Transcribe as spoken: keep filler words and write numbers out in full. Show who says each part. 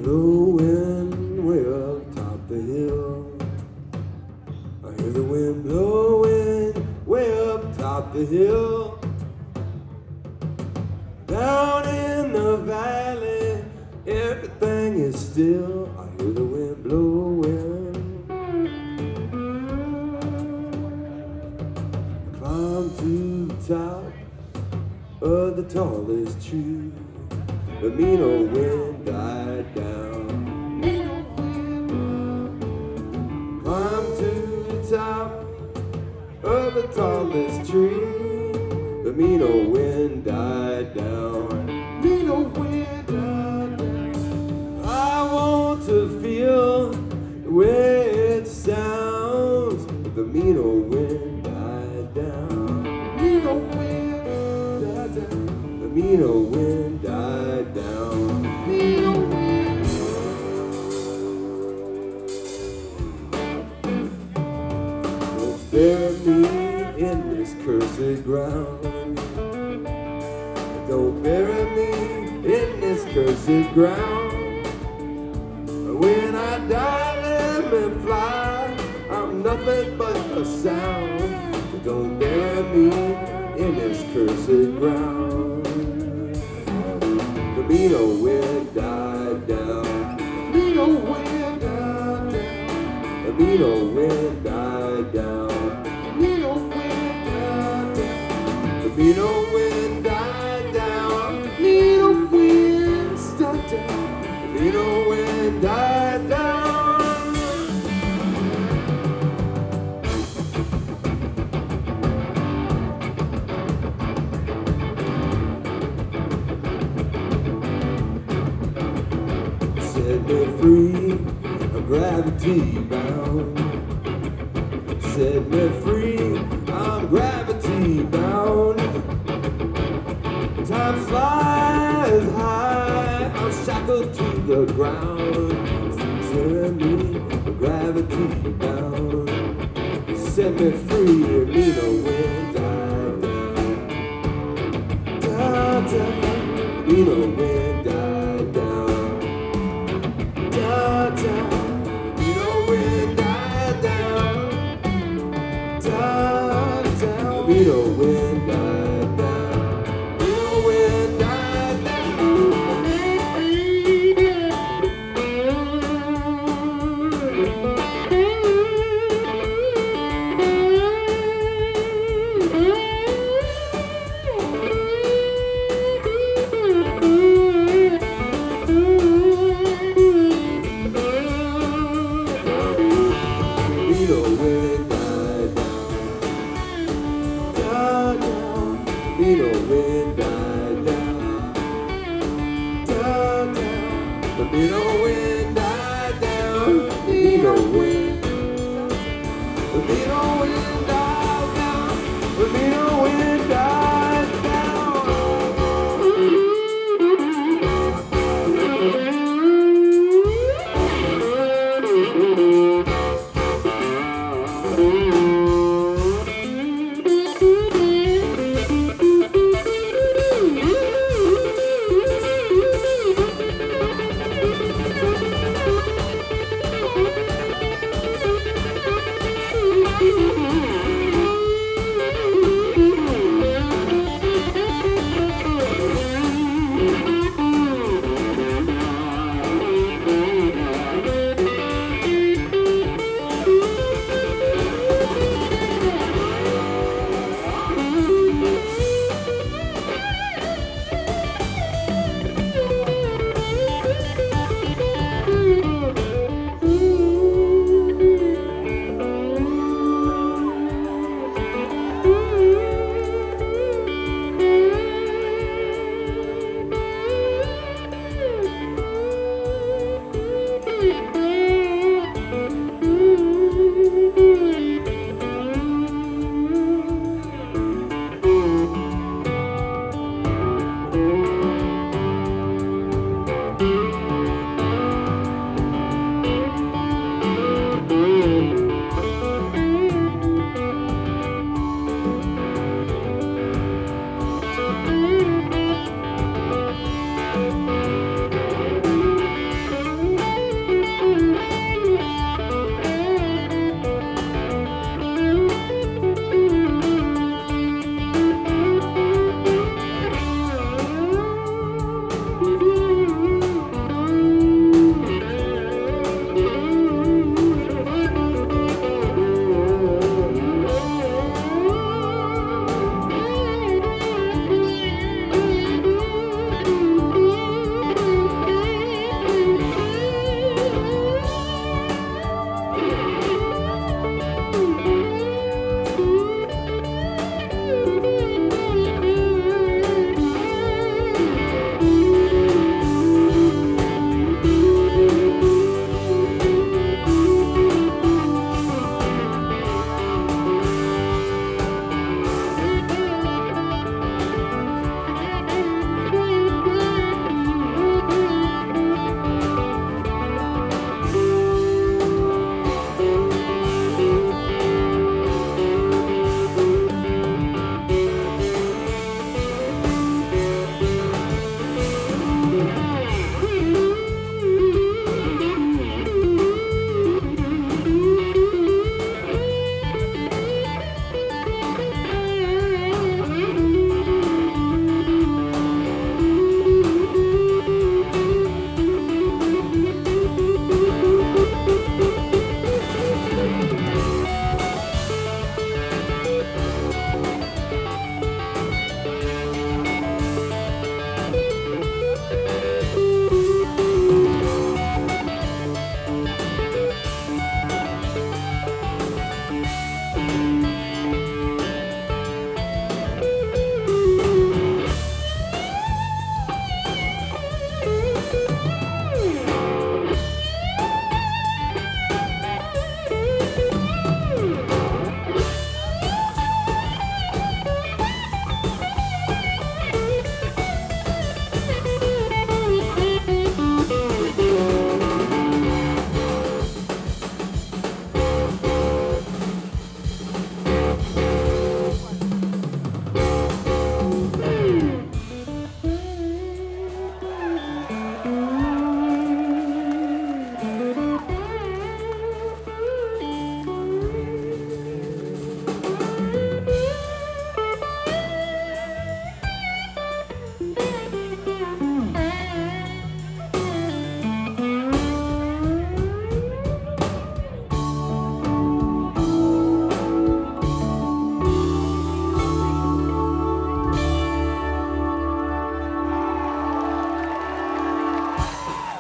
Speaker 1: blowing way up top the hill. I hear the wind blowing way up top the hill. Down in the valley, everything is still. I hear the wind blowing. I climb to the top of the tallest tree. The mean old wind died down. Climb to the top of the tallest tree. The mean old wind died down. Mean old wind died down. I want to feel the way it sounds. The mean old wind died down. Mean old wind died down. The mean old wind died down. Mean old wind. Don't bury me in this cursed ground. Don't bury me in this cursed ground. When I die, let me fly. I'm nothing but a sound. Don't bury me in this cursed ground. The mean old wind died down. The mean old wind died down. The mean old wind died down. The mean old wind died down. The mean old wind died down. The mean old wind died down. The mean old wind died down. Set me free, I'm gravity bound. Set me free, I'm gravity bound. Time flies high, I'm shackled to the ground. Set me, I'm gravity bound. Set me free, me no wind died down. Died down, me no wind died down. Died down, me no wind died down. Died down, me no wind died down. Me no wind died down. Me no wind died down. Died down. Me no wind died down. Died down. The me no wind died down. Me no wind. The me no wind died down. The me no